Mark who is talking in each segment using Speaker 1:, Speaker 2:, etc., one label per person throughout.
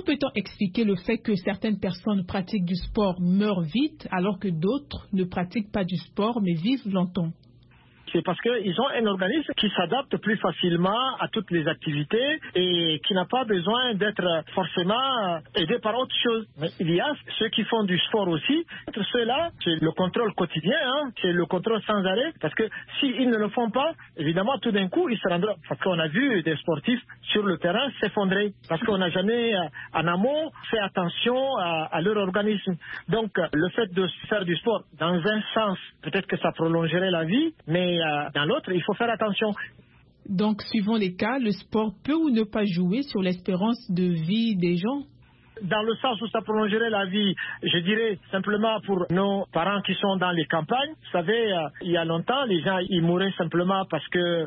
Speaker 1: peut-on expliquer le fait que certaines personnes pratiquent du sport meurent vite alors que d'autres ne pratiquent pas du sport mais vivent longtemps?
Speaker 2: C'est parce qu'ils ont un organisme qui s'adapte plus facilement à toutes les activités et qui n'a pas besoin d'être forcément aidé par autre chose. Mais il y a ceux qui font du sport aussi. Entre ceux-là, c'est le contrôle quotidien, c'est le contrôle sans arrêt. Parce que s'ils ne le font pas, évidemment, tout d'un coup, ils se rendront. Parce qu'on a vu des sportifs sur le terrain s'effondrer. Parce qu'on n'a jamais, en amont, fait attention à leur organisme. Donc, le fait de faire du sport, dans un sens, peut-être que ça prolongerait la vie, mais dans l'autre, il faut faire attention.
Speaker 1: Donc, suivant les cas, le sport peut ou ne pas jouer sur l'espérance de vie des gens?
Speaker 2: Dans le sens où ça prolongerait la vie, je dirais simplement pour nos parents qui sont dans les campagnes. Vous savez, il y a longtemps, les gens ils mouraient simplement parce que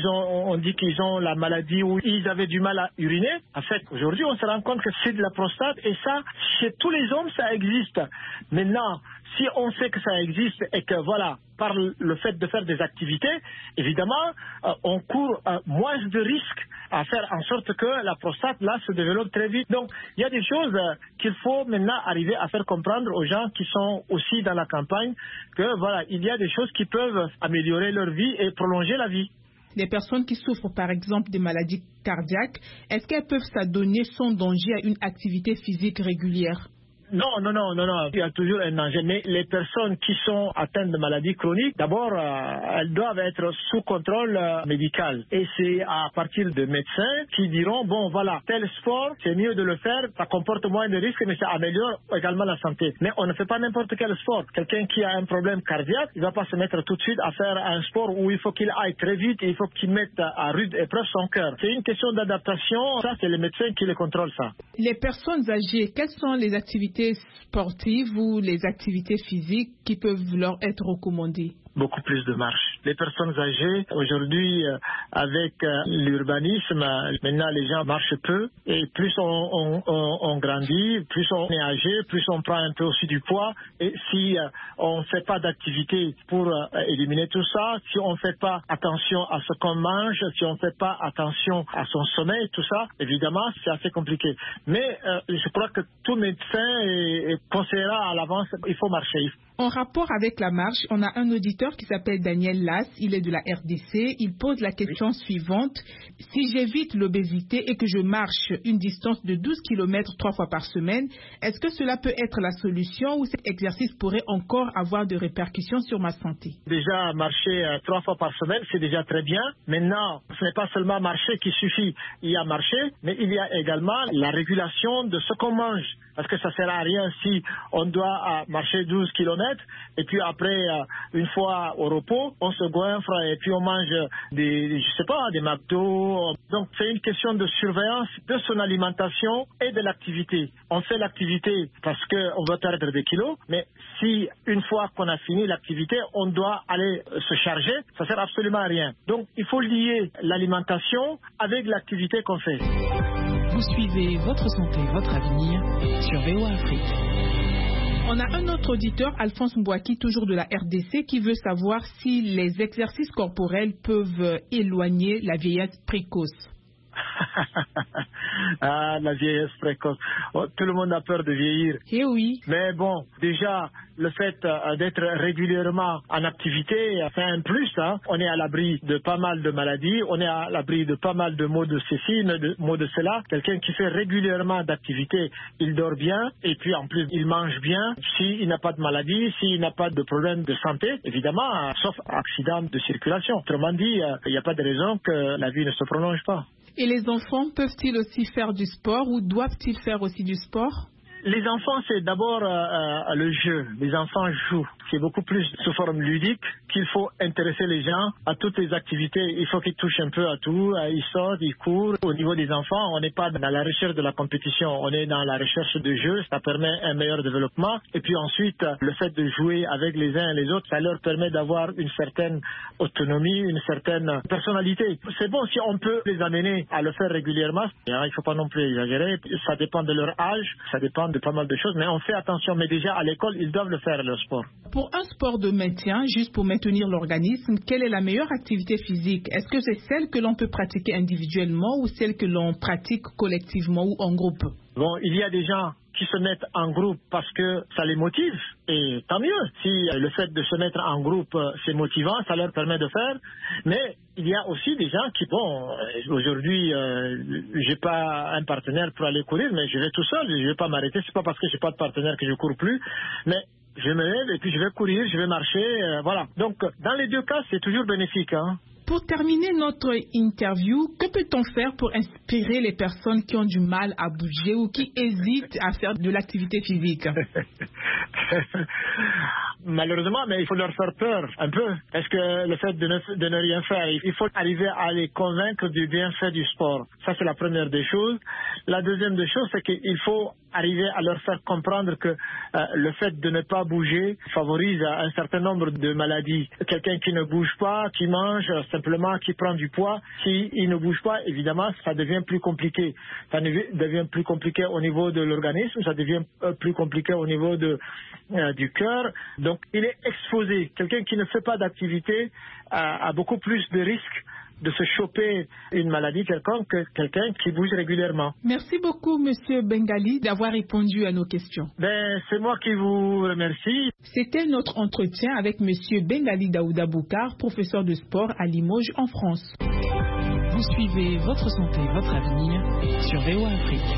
Speaker 2: on dit qu'ils ont la maladie ou ils avaient du mal à uriner. En fait, aujourd'hui, on se rend compte que c'est de la prostate et ça, chez tous les hommes, ça existe. Maintenant, si on sait que ça existe et que voilà, par le fait de faire des activités, évidemment, on court moins de risques à faire en sorte que la prostate là se développe très vite. Donc, il y a des choses qu'il faut maintenant arriver à faire comprendre aux gens qui sont aussi dans la campagne que voilà, il y a des choses qui peuvent améliorer leur vie et prolonger la vie.
Speaker 1: Les personnes qui souffrent par exemple des maladies cardiaques, est-ce qu'elles peuvent s'adonner sans danger à une activité physique régulière?
Speaker 2: Non, il y a toujours un danger. Mais les personnes qui sont atteintes de maladies chroniques, d'abord, elles doivent être sous contrôle médical. Et c'est à partir de médecins qui diront, bon voilà, tel sport, c'est mieux de le faire, ça comporte moins de risques, mais ça améliore également la santé. Mais on ne fait pas n'importe quel sport. Quelqu'un qui a un problème cardiaque, il ne va pas se mettre tout de suite à faire un sport où il faut qu'il aille très vite et il faut qu'il mette à rude épreuve son cœur. C'est une question d'adaptation, ça c'est les médecins qui le contrôlent ça.
Speaker 1: Les personnes âgées, quelles sont les activités sportives ou les activités physiques qui peuvent leur être recommandées?
Speaker 2: Beaucoup plus de marche. Les personnes âgées, aujourd'hui, avec l'urbanisme, maintenant les gens marchent peu. Et plus on grandit, plus on est âgé, plus on prend un peu aussi du poids. Et si on ne fait pas d'activité pour éliminer tout ça, si on ne fait pas attention à ce qu'on mange, si on ne fait pas attention à son sommeil, tout ça, évidemment, c'est assez compliqué. Mais je crois que tout médecin conseillera à l'avance, il faut marcher.
Speaker 1: En rapport avec la marche, on a un auditeur qui s'appelle Daniel Lass, il est de la RDC. Il pose la question suivante. Si j'évite l'obésité et que je marche une distance de 12 km 3 fois par semaine, est-ce que cela peut être la solution ou cet exercice pourrait encore avoir de répercussions sur ma santé?
Speaker 2: Déjà, marcher 3 fois par semaine, c'est déjà très bien. Maintenant, ce n'est pas seulement marcher qui suffit. Il y a marcher, mais il y a également la régulation de ce qu'on mange. Parce que ça ne sert à rien si on doit marcher 12 km et puis après, une fois au repos, on se goinfre et puis on mange des McDo. Donc, c'est une question de surveillance de son alimentation et de l'activité. On fait l'activité parce qu'on veut perdre des kilos, mais si une fois qu'on a fini l'activité, on doit aller se charger, ça ne sert absolument à rien. Donc, il faut lier l'alimentation avec l'activité qu'on fait.
Speaker 1: Vous suivez Votre Santé, Votre Avenir sur VOA Afrique. On a un autre auditeur, Alphonse Mbouaki, toujours de la RDC, qui veut savoir si les exercices corporels peuvent éloigner la vieillesse précoce.
Speaker 2: La vieillesse précoce. Oh, tout le monde a peur de vieillir.
Speaker 1: Eh oui.
Speaker 2: Mais bon, déjà, le fait d'être régulièrement en activité, c'est un plus. On est à l'abri de pas mal de maladies, on est à l'abri de pas mal de maux de ceci, de maux de cela. Quelqu'un qui fait régulièrement d'activité, il dort bien et puis en plus, il mange bien. S'il n'a pas de maladie, s'il n'a pas de problème de santé, évidemment, sauf accident de circulation. Autrement dit, il n'y a pas de raison que la vie ne se prolonge pas.
Speaker 1: Et les enfants peuvent-ils aussi faire du sport ou doivent-ils faire aussi du sport?
Speaker 2: Les enfants, c'est d'abord le jeu. Les enfants jouent. C'est beaucoup plus sous forme ludique qu'il faut intéresser les gens à toutes les activités. Il faut qu'ils touchent un peu à tout. Ils sortent, ils courent. Au niveau des enfants, on n'est pas dans la recherche de la compétition. On est dans la recherche de jeu. Ça permet un meilleur développement. Et puis ensuite, le fait de jouer avec les uns et les autres, ça leur permet d'avoir une certaine autonomie, une certaine personnalité. C'est bon si on peut les amener à le faire régulièrement. Il ne faut pas non plus exagérer. Ça dépend de leur âge. Ça dépend de pas mal de choses, mais on fait attention. Mais déjà, à l'école, ils doivent le faire, le sport.
Speaker 1: Pour un sport de maintien, juste pour maintenir l'organisme, quelle est la meilleure activité physique? Est-ce que c'est celle que l'on peut pratiquer individuellement ou celle que l'on pratique collectivement ou en groupe?
Speaker 2: Bon, il y a des gens qui se mettent en groupe parce que ça les motive, et tant mieux. Si le fait de se mettre en groupe, c'est motivant, ça leur permet de faire. Mais il y a aussi des gens qui, bon, aujourd'hui, j'ai pas un partenaire pour aller courir, mais je vais tout seul, je vais pas m'arrêter. C'est pas parce que j'ai pas de partenaire que je cours plus, mais je me lève et puis je vais courir, je vais marcher, voilà. Donc, dans les deux cas, c'est toujours bénéfique, hein.
Speaker 1: Pour terminer notre interview, que peut-on faire pour inspirer les personnes qui ont du mal à bouger ou qui hésitent à faire de l'activité physique?
Speaker 2: Malheureusement, mais il faut leur faire peur un peu. Est-ce que le fait de ne rien faire, il faut arriver à les convaincre du bienfait du sport. Ça, c'est la première des choses. La deuxième des choses, c'est qu'il faut arriver à leur faire comprendre que le fait de ne pas bouger favorise un certain nombre de maladies. Quelqu'un qui ne bouge pas, qui mange simplement, qui prend du poids, s'il ne bouge pas, évidemment, ça devient plus compliqué. Ça devient plus compliqué au niveau de l'organisme, ça devient plus compliqué au niveau du cœur. Donc, il est exposé. Quelqu'un qui ne fait pas d'activité a beaucoup plus de risques de se choper une maladie quelconque que quelqu'un qui bouge régulièrement.
Speaker 1: Merci beaucoup, Monsieur Bengali, d'avoir répondu à nos questions.
Speaker 2: C'est moi qui vous remercie.
Speaker 1: C'était notre entretien avec Monsieur Bengali Daouda Boukar, professeur de sport à Limoges, en France.
Speaker 3: Vous suivez Votre Santé, Votre Avenir sur VOA Afrique.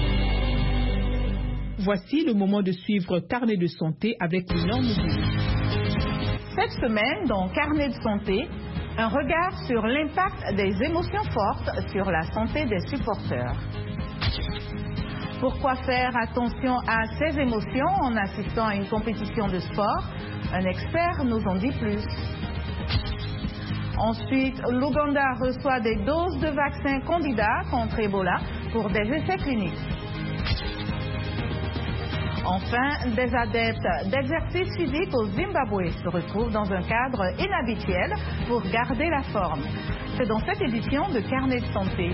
Speaker 1: Voici le moment de suivre Carnet de santé avec Léon Mougou.
Speaker 4: Cette semaine, dans Carnet de santé, un regard sur l'impact des émotions fortes sur la santé des supporters. Pourquoi faire attention à ces émotions en assistant à une compétition de sport? Un expert nous en dit plus. Ensuite, l'Ouganda reçoit des doses de vaccins candidats contre Ebola pour des essais cliniques. Enfin, des adeptes d'exercice physique au Zimbabwe se retrouvent dans un cadre inhabituel pour garder la forme. C'est dans cette édition de Carnet de santé.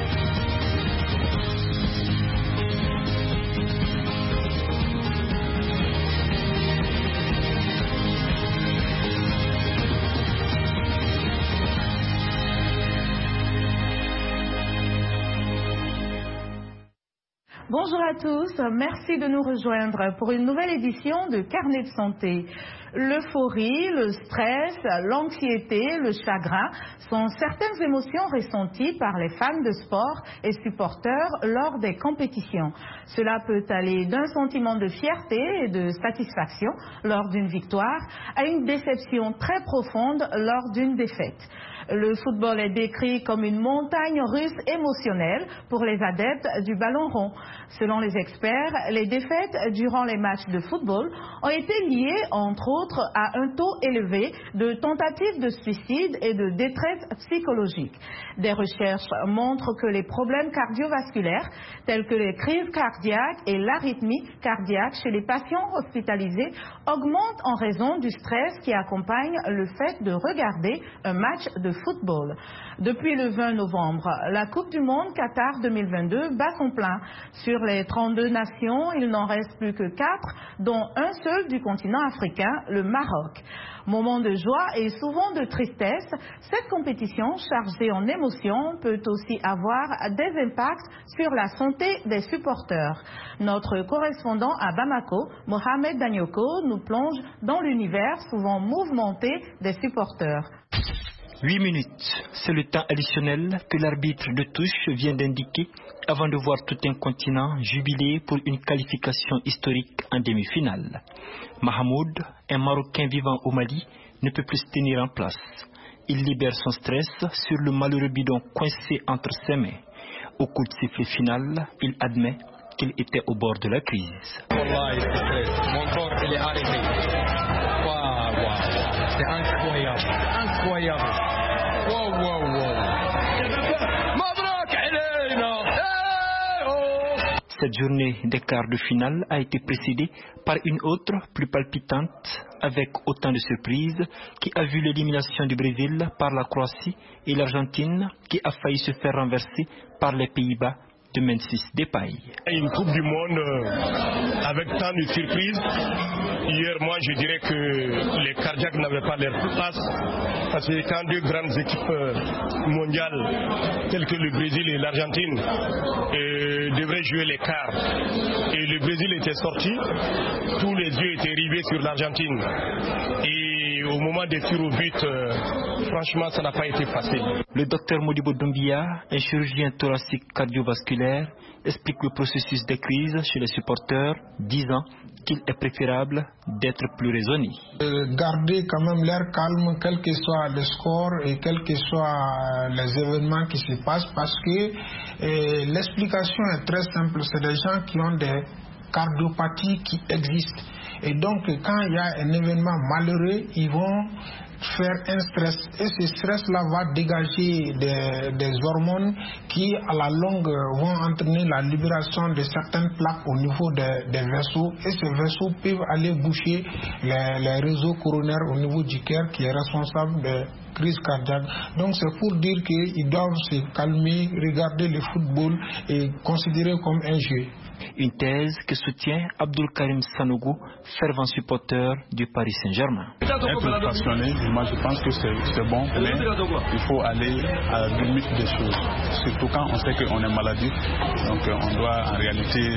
Speaker 4: Bonjour à tous, merci de nous rejoindre pour une nouvelle édition de Carnet de santé. L'euphorie, le stress, l'anxiété, le chagrin sont certaines émotions ressenties par les fans de sport et supporters lors des compétitions. Cela peut aller d'un sentiment de fierté et de satisfaction lors d'une victoire à une déception très profonde lors d'une défaite. Le football est décrit comme une montagne russe émotionnelle pour les adeptes du ballon rond. Selon les experts, les défaites durant les matchs de football ont été liées, entre autres, à un taux élevé de tentatives de suicide et de détresse psychologique. Des recherches montrent que les problèmes cardiovasculaires, tels que les crises cardiaques et l'arythmie cardiaque chez les patients hospitalisés, augmentent en raison du stress qui accompagne le fait de regarder un match de football. Depuis le 20 novembre, la Coupe du Monde Qatar 2022 bat son plein. Sur les 32 nations, il n'en reste plus que 4, dont un seul du continent africain, le Maroc. Moment de joie et souvent de tristesse, cette compétition chargée en émotions peut aussi avoir des impacts sur la santé des supporters. Notre correspondant à Bamako, Mohamed Danyoko, nous plonge dans l'univers souvent mouvementé des supporters.
Speaker 5: 8 minutes, c'est le temps additionnel que l'arbitre de touche vient d'indiquer avant de voir tout un continent jubiler pour une qualification historique en demi-finale. Mahmoud, un Marocain vivant au Mali, ne peut plus se tenir en place. Il libère son stress sur le malheureux bidon coincé entre ses mains. Au coup de sifflet final, il admet qu'il était au bord de la crise.
Speaker 6: Wallah, c'est stress. Mon corps, il est arrêté. Wow. C'est incroyable. Incroyable. Wow.
Speaker 5: Cette journée des quarts de finale a été précédée par une autre, plus palpitante, avec autant de surprises, qui a vu l'élimination du Brésil par la Croatie et l'Argentine, qui a failli se faire renverser par les Pays-Bas de Memphis Depay.
Speaker 7: Une Coupe du Monde avec tant de surprises. Hier, moi, je dirais que les cardiaques n'avaient pas leur place, parce que quand deux grandes équipes mondiales, telles que le Brésil et l'Argentine, devraient jouer les quarts, et le Brésil était sorti, tous les yeux étaient rivés sur l'Argentine. Et au moment des tirs au but, franchement, ça n'a pas été facile.
Speaker 5: Le docteur Modibo Doumbia, un chirurgien thoracique cardiovasculaire, explique le processus de crise chez les supporters, disant qu'il est préférable d'être plus raisonné.
Speaker 8: Garder quand même l'air calme, quel que soit le score et quels que soient les événements qui se passent, parce que l'explication est très simple. C'est des gens qui ont des cardiopathies qui existent. Et donc, quand il y a un événement malheureux, ils vont faire un stress. Et ce stress-là va dégager des hormones qui, à la longue, vont entraîner la libération de certaines plaques au niveau des vaisseaux. Et ces vaisseaux peuvent aller boucher les réseaux coronaires au niveau du cœur qui est responsable de crise cardiaque. Donc c'est pour dire qu'ils doivent se calmer, regarder le football et considérer comme un jeu.
Speaker 5: Une thèse que soutient Abdul Karim Sanogo, fervent supporter du Paris Saint-Germain.
Speaker 9: Être passionné, moi je pense que c'est bon, mais il faut aller à la limite des choses. Surtout quand on sait qu'on est maladif, donc on doit en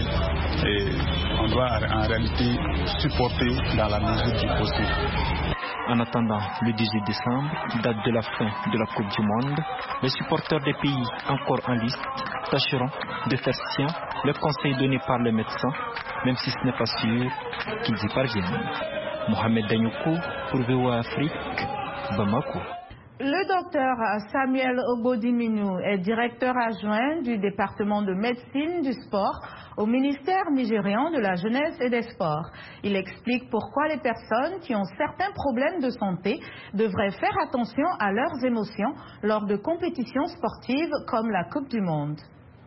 Speaker 9: réalité supporter dans la mesure du possible.
Speaker 5: En attendant le 18 décembre, date de la fin de la Coupe du Monde, les supporters des pays encore en liste tâcheront de faire sien le conseil donné par les médecins, même si ce n'est pas sûr qu'ils y parviennent. Mohamed Danyoko pour VOA Afrique, Bamako.
Speaker 4: Le docteur Samuel Ogbodiminou est directeur adjoint du département de médecine du sport au ministère nigérian de la jeunesse et des sports. Il explique pourquoi les personnes qui ont certains problèmes de santé devraient faire attention à leurs émotions lors de compétitions sportives comme la Coupe du Monde.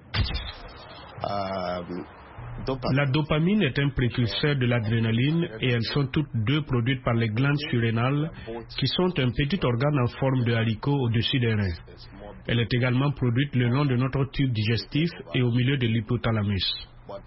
Speaker 10: La dopamine est un précurseur de l'adrénaline et elles sont toutes deux produites par les glandes surrénales qui sont un petit organe en forme de haricot au-dessus des reins. Elle est également produite le long de notre tube digestif et au milieu de l'hypothalamus.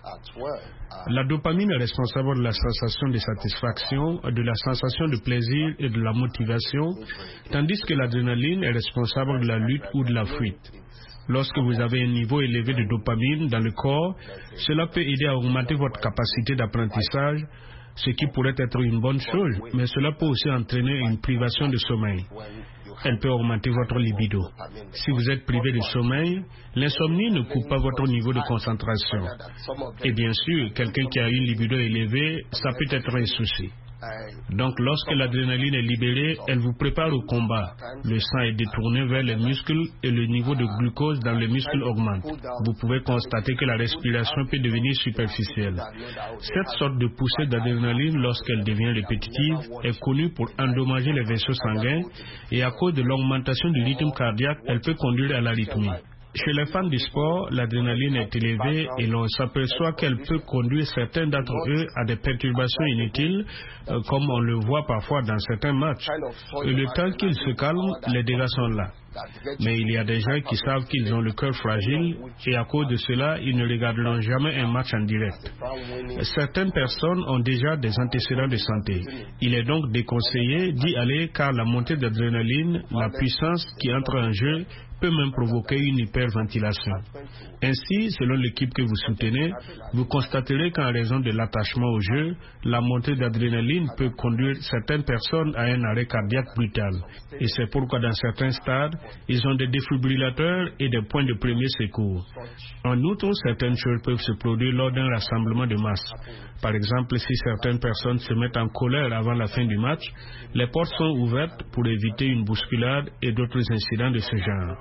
Speaker 10: La dopamine est responsable de la sensation de satisfaction, de la sensation de plaisir et de la motivation, tandis que l'adrénaline est responsable de la lutte ou de la fuite. Lorsque vous avez un niveau élevé de dopamine dans le corps, cela peut aider à augmenter votre capacité d'apprentissage, ce qui pourrait être une bonne chose, mais cela peut aussi entraîner une privation de sommeil. Elle peut augmenter votre libido. Si vous êtes privé de sommeil, l'insomnie ne coupe pas votre niveau de concentration. Et bien sûr, quelqu'un qui a une libido élevée, ça peut être un souci. Donc lorsque l'adrénaline est libérée, elle vous prépare au combat. Le sang est détourné vers les muscles et le niveau de glucose dans les muscles augmente. Vous pouvez constater que la respiration peut devenir superficielle. Cette sorte de poussée d'adrénaline, lorsqu'elle devient répétitive, est connue pour endommager les vaisseaux sanguins et à cause de l'augmentation du rythme cardiaque, elle peut conduire à l'arythmie. Chez les fans du sport, l'adrénaline est élevée et l'on s'aperçoit qu'elle peut conduire certains d'entre eux à des perturbations inutiles, comme on le voit parfois dans certains matchs. Et le temps qu'ils se calment, les dégâts sont là. Mais il y a des gens qui savent qu'ils ont le cœur fragile et à cause de cela, ils ne regarderont jamais un match en direct. Certaines personnes ont déjà des antécédents de santé. Il est donc déconseillé d'y aller car la montée d'adrénaline, la puissance qui entre en jeu, peut même provoquer une hyperventilation. Ainsi, selon l'équipe que vous soutenez, vous constaterez qu'en raison de l'attachement au jeu, la montée d'adrénaline peut conduire certaines personnes à un arrêt cardiaque brutal. Et c'est pourquoi dans certains stades, ils ont des défibrillateurs et des points de premier secours. En outre, certaines choses peuvent se produire lors d'un rassemblement de masse. Par exemple, si certaines personnes se mettent en colère avant la fin du match, les portes sont ouvertes pour éviter une bousculade et d'autres incidents de ce genre.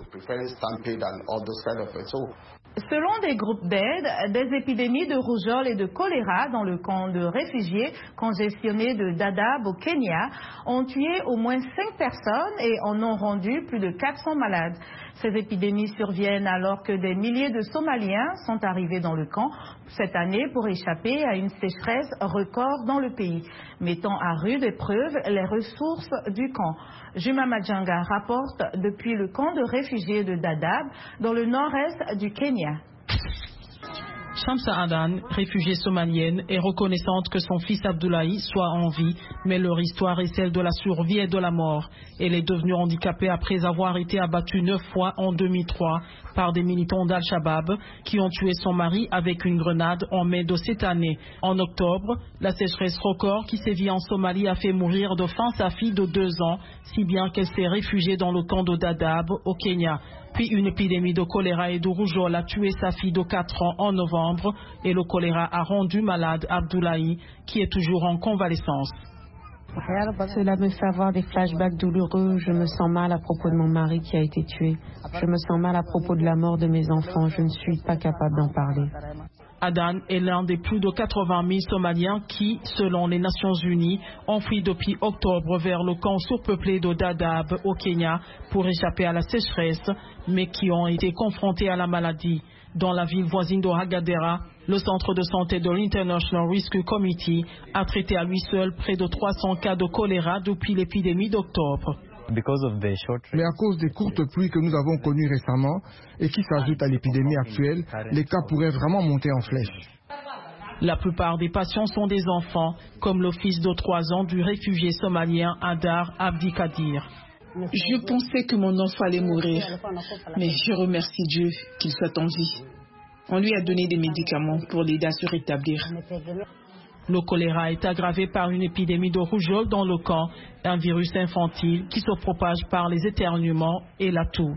Speaker 4: Selon des groupes d'aide, des épidémies de rougeole et de choléra dans le camp de réfugiés congestionné de Dadaab au Kenya ont tué au moins 5 personnes et en ont rendu plus de 400 malades. Ces épidémies surviennent alors que des milliers de Somaliens sont arrivés dans le camp cette année pour échapper à une sécheresse record dans le pays, mettant à rude épreuve les ressources du camp. Juma Majanga rapporte depuis le camp de réfugiés de Dadaab dans le nord-est du Kenya.
Speaker 3: Shamsa Adan, réfugiée somalienne, est reconnaissante que son fils Abdoulaye soit en vie, mais leur histoire est celle de la survie et de la mort. Elle est devenue handicapée après avoir été abattue 9 fois en 2003 par des militants d'Al-Shabaab qui ont tué son mari avec une grenade en mai de cette année. En octobre, la sécheresse record qui sévit en Somalie a fait mourir de faim sa fille de 2 ans, si bien qu'elle s'est réfugiée dans le camp de Dadaab au Kenya. Puis une épidémie de choléra et de rougeole a tué sa fille de 4 ans en novembre et le choléra a rendu malade Abdoulaye qui est toujours en convalescence.
Speaker 11: Cela me fait avoir des flashbacks douloureux. Je me sens mal à propos de mon mari qui a été tué. Je me sens mal à propos de la mort de mes enfants. Je ne suis pas capable d'en parler.
Speaker 3: Adan est l'un des plus de 80 000 Somaliens qui, selon les Nations Unies, ont fui depuis octobre vers le camp surpeuplé de Dadaab au Kenya pour échapper à la sécheresse, mais qui ont été confrontés à la maladie. Dans la ville voisine de Hagadera, le centre de santé de l'International Rescue Committee a traité à lui seul près de 300 cas de choléra depuis l'épidémie d'octobre.
Speaker 12: Mais à cause des courtes pluies que nous avons connues récemment et qui s'ajoutent à l'épidémie actuelle, les cas pourraient vraiment monter en flèche.
Speaker 3: La plupart des patients sont des enfants, comme le fils de 3 ans du réfugié somalien Adar Abdikadir.
Speaker 1: Je pensais que mon enfant allait mourir, mais je remercie Dieu qu'il soit en vie. On lui a donné des médicaments pour l'aider à se rétablir.
Speaker 3: Le choléra est aggravé par une épidémie de rougeole dans le camp, un virus infantile qui se propage par les éternuements et la toux.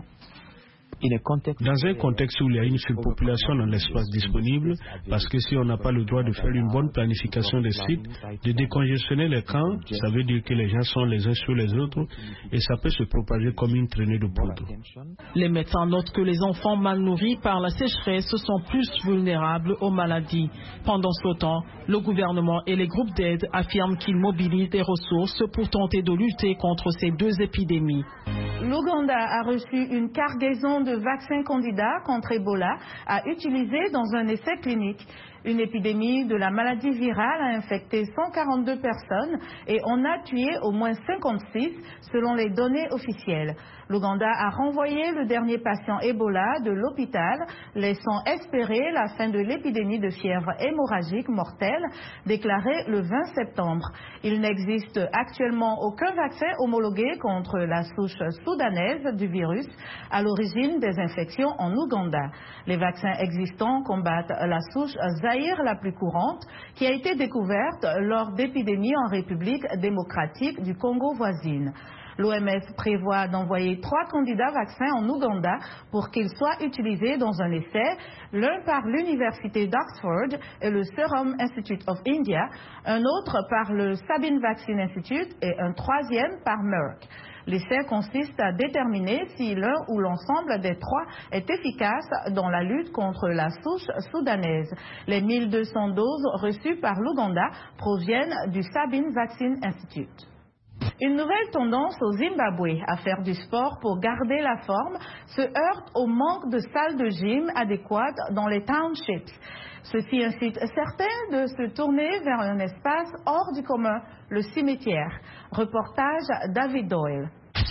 Speaker 10: Dans un contexte où il y a une surpopulation dans l'espace disponible, parce que si on n'a pas le droit de faire une bonne planification des sites, de décongestionner les camps, ça veut dire que les gens sont les uns sur les autres et ça peut se propager comme une traînée de poudre.
Speaker 3: Les médecins notent que les enfants mal nourris par la sécheresse sont plus vulnérables aux maladies. Pendant ce temps, le gouvernement et les groupes d'aide affirment qu'ils mobilisent des ressources pour tenter de lutter contre ces 2 épidémies.
Speaker 4: L'Ouganda a reçu une cargaison de vaccins candidats contre Ebola à utiliser dans un essai clinique. Une épidémie de la maladie virale a infecté 142 personnes et on a tué au moins 56 selon les données officielles. L'Ouganda a renvoyé le dernier patient Ebola de l'hôpital, laissant espérer la fin de l'épidémie de fièvre hémorragique mortelle déclarée le 20 septembre. Il n'existe actuellement aucun vaccin homologué contre la souche soudanaise du virus à l'origine des infections en Ouganda. Les vaccins existants combattent la souche Zaïre la plus courante qui a été découverte lors d'épidémies en République démocratique du Congo voisine. L'OMS prévoit d'envoyer 3 candidats vaccins en Ouganda pour qu'ils soient utilisés dans un essai, l'un par l'université d'Oxford et le Serum Institute of India, un autre par le Sabin Vaccine Institute et un 3e par Merck. L'essai consiste à déterminer si l'un ou l'ensemble des 3 est efficace dans la lutte contre la souche soudanaise. Les 1200 doses reçues par l'Ouganda proviennent du Sabin Vaccine Institute. Une nouvelle tendance au Zimbabwe à faire du sport pour garder la forme se heurte au manque de salles de gym adéquates dans les townships. Ceci incite certains de se tourner vers un espace hors du commun, le cimetière. Reportage David Doyle.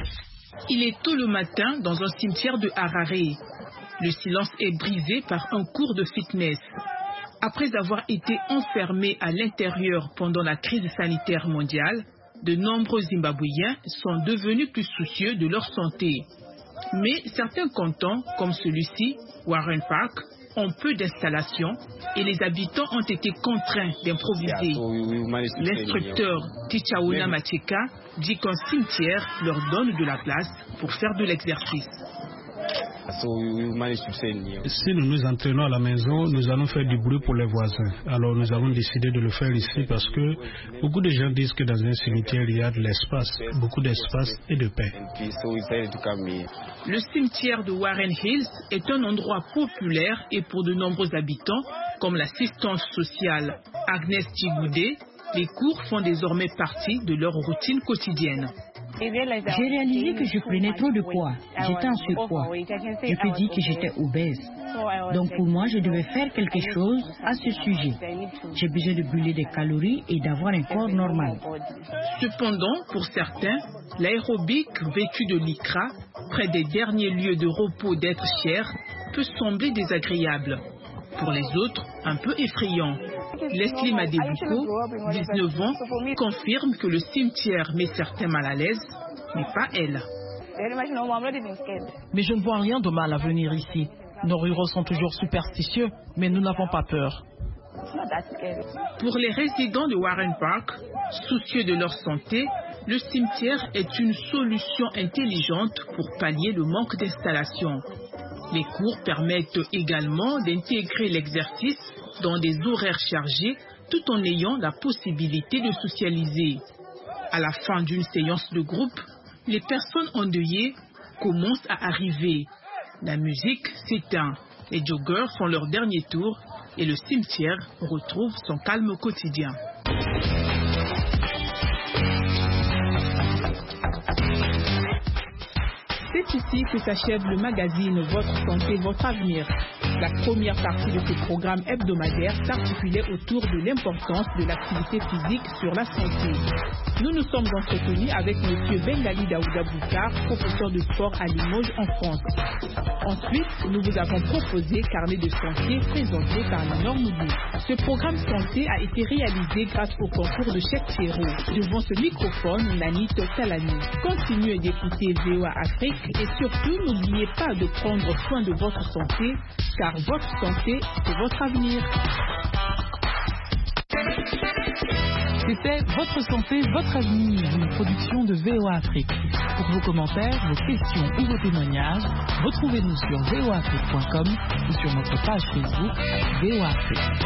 Speaker 1: Il est tôt le matin dans un cimetière de Harare. Le silence est brisé par un cours de fitness. Après avoir été enfermés à l'intérieur pendant la crise sanitaire mondiale, de nombreux Zimbabwéens sont devenus plus soucieux de leur santé. Mais certains cantons, comme celui-ci, Warren Park, ont peu d'installations et les habitants ont été contraints d'improviser. L'instructeur Tichaouna Macheka dit qu'un cimetière leur donne de la place pour faire de l'exercice.
Speaker 10: Si nous nous entraînons à la maison, nous allons faire du bruit pour les voisins. Alors nous avons décidé de le faire ici parce que beaucoup de gens disent que dans un cimetière il y a de l'espace, beaucoup d'espace et de paix.
Speaker 1: Le cimetière de Warren Hills est un endroit populaire et pour de nombreux habitants, comme l'assistance sociale Agnès Tigoudé, les cours font désormais partie de leur routine quotidienne.
Speaker 13: J'ai réalisé que je prenais trop de poids. J'étais en surpoids. Je peux dire que j'étais obèse. Donc pour moi, je devais faire quelque chose à ce sujet. J'ai besoin de brûler des calories et d'avoir un corps normal.
Speaker 1: Cependant, pour certains, l'aérobic vécu de l'ICRA, près des derniers lieux de repos d'être cher, peut sembler désagréable. Pour les autres, un peu effrayant. Leslie Madebuko, 19 ans, confirme que le cimetière met certains mal à l'aise, mais pas elle.
Speaker 3: Mais je ne vois rien de mal à venir ici. Nos ruraux sont toujours superstitieux, mais nous n'avons pas peur.
Speaker 1: Pour les résidents de Warren Park, soucieux de leur santé, le cimetière est une solution intelligente pour pallier le manque d'installation. Les cours permettent également d'intégrer l'exercice dans des horaires chargés tout en ayant la possibilité de socialiser. À la fin d'une séance de groupe, les personnes endeuillées commencent à arriver. La musique s'éteint, les joggers font leur dernier tour et le cimetière retrouve son calme quotidien. C'est ici que s'achève le magazine Votre Santé, Votre Avenir. La première partie de ce programme hebdomadaire s'articulait autour de l'importance de l'activité physique sur la santé. Nous nous sommes entretenus avec M. Bengali Daouda Boukar, professeur de sport à Limoges en France. Ensuite, nous vous avons proposé Carnet de santé présenté par Léonore Moudou. Ce programme santé a été réalisé grâce au concours de Cheikh Théro. Devant ce microphone, Nani Talani. Continuez d'écouter VOA Afrique et surtout n'oubliez pas de prendre soin de votre santé, car votre santé, c'est votre avenir.
Speaker 14: C'était Votre santé, votre avenir, une production de VOA Afrique. Pour vos commentaires, vos questions ou vos témoignages, retrouvez-nous sur voaafrique.com ou sur notre page Facebook VOA Afrique.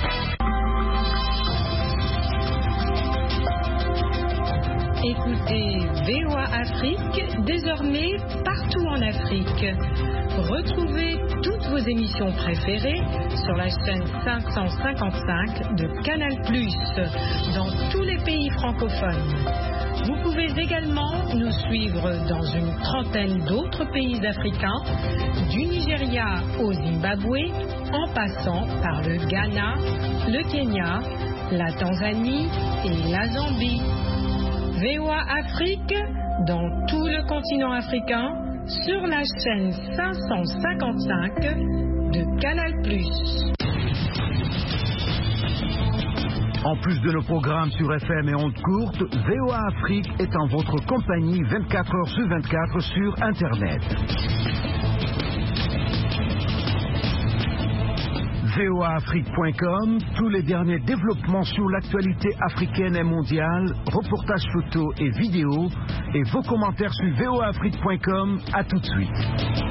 Speaker 15: Écoutez VOA Afrique désormais partout en Afrique. Retrouvez toutes vos émissions préférées sur la chaîne 555 de Canal+, dans tous les pays francophones. Vous pouvez également nous suivre dans une trentaine d'autres pays africains, du Nigeria au Zimbabwe, en passant par le Ghana, le Kenya, la Tanzanie et la Zambie. VOA Afrique dans tout le continent africain sur la chaîne 555 de Canal+.
Speaker 16: En plus de nos programmes sur FM et ondes courtes, VOA Afrique est en votre compagnie 24 heures sur 24 sur Internet. voaafrique.com, tous les derniers développements sur l'actualité africaine et mondiale, reportages photos et vidéos, et vos commentaires sur voaafrique.com. À tout de suite.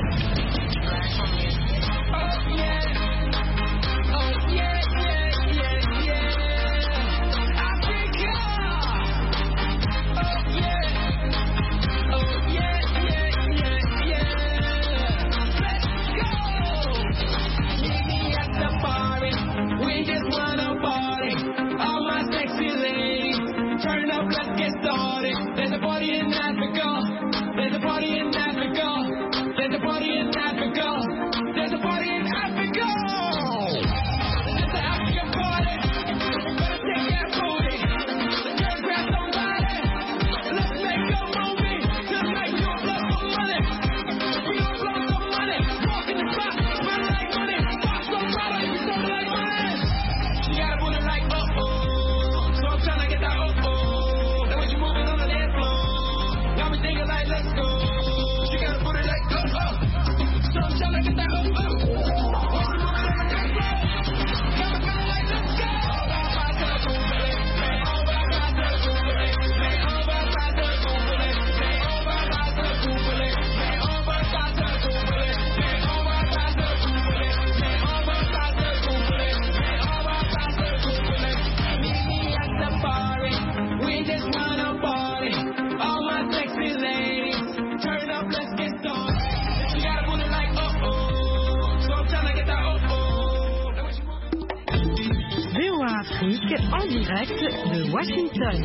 Speaker 15: En direct de Washington.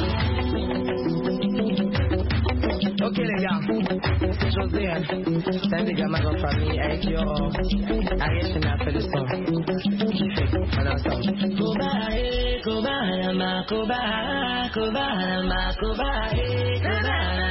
Speaker 17: Ok les gars, c'est José, c'est un des gamins de notre famille avec yo, Ariel qui m'a fait le son. Kiffé, on est ensemble. Kobae, Kobae, Kobae, Kobae, Kobae, Kobae.